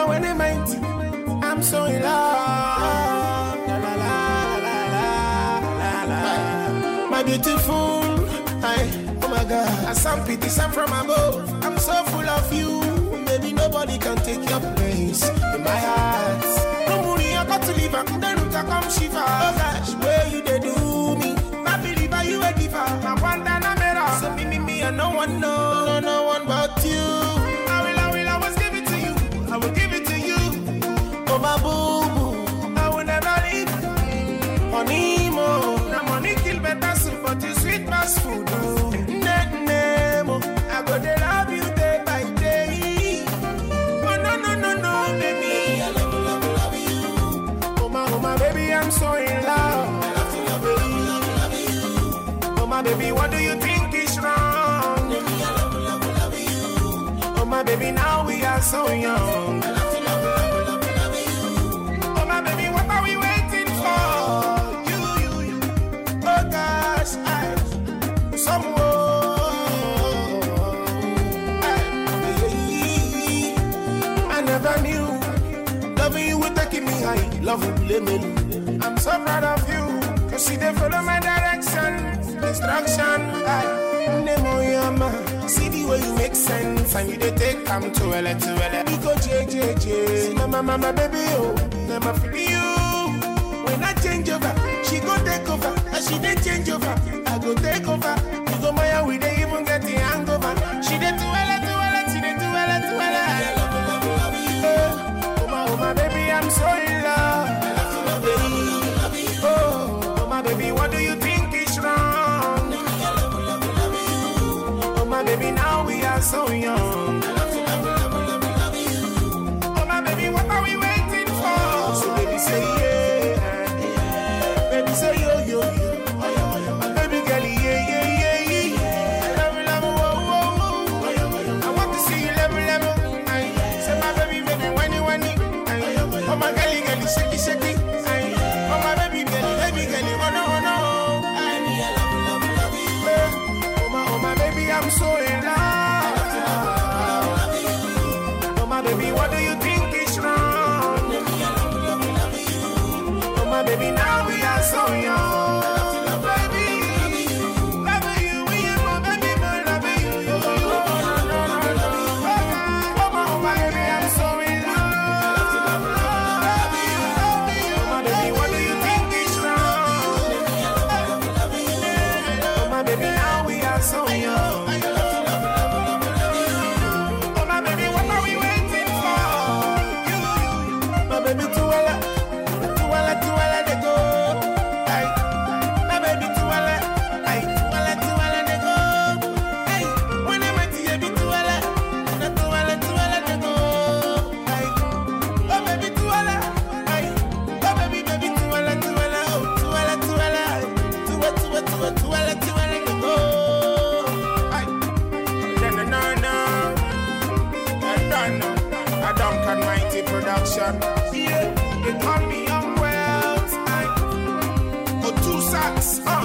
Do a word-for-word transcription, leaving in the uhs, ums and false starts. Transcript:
never when it meant. I'm so in love. La la la la la la la. My beautiful, I, oh my God. I some pity, some from above. I'm so full of you, baby. Nobody can take your place in my heart. No money, I got to leave. I couldn't come shiver. Oh gosh, where you they do me? I believe I you a giver. I want that I'm so me, me, me, and no one know, no, no one but you. I will, I will, I will give it to you. I will give it to you. Oh my boo boo, I will never leave. Honey mo, na money kill better soup, but you sweet fast food. Net nemo, I go to love you day by day. Oh no no no no, baby, I love you, love you, love you. Oh my, oh my baby, I'm so in love. I love you, love you, love you, love you. Oh my baby, what do you think is wrong? Baby, I love you, love you, love you. Oh my baby, now we are so young. I love you, love you, love you, love you, love you. Oh my baby, what are we waiting for? You, you, you. Oh gosh, I, someone. I, I never knew loving you would take me high. Love would let me. I'm so proud of you, cause she did follow my direction. Instruction, I nemo yama. See the way you make sense, and you they take time to L to L. You go J J J, mama mama baby oh, never feel you. When I change over, she go take over, and she they change over, I go take over. You go Maya, we they even get the hangover. She they to L to L, she they to L to L. I love you, love you, love you. Oh my, oh my baby, I'm so in love. I love you, love you, love you. Oh, oh my baby, what do you think is wrong? Baby, now we are so young. I love you, love you, love you, love you, love you. Oh my baby, what are we waiting for? So baby say yeah, yeah. Baby say yo yo yo. Oh, yeah, oh, yeah. Baby girl yeah yeah yeah yeah. I love you, love you, whoa whoa whoa. Oh, yeah, oh, yeah. I want to see you level level. Aye. Say my baby baby whiny whiny. Aye. Oh my girlie girlie shaky shaky. Aye. Oh my baby girlie baby girlie oh no oh no. Aye. I love you, love you, love you. Hey. Oh my oh my baby I'm so in love. Oh my baby, what do you think is wrong? Oh my baby, now we are so young. So young. Oh my baby, what are we waiting for? My baby, too well, too well, too well, they go. Hey, my baby, too well, hey, too well, too well, they go. Hey, when I went to you, too well, too well, too well, they go. Hey, oh baby, too well, hey, oh baby, baby, too well, too well, oh, too well, too well, too well, too well, too well, too well, too well, they go. I don't can mighty production. Yeah, they call me young wealth. I go two sacks. Uh.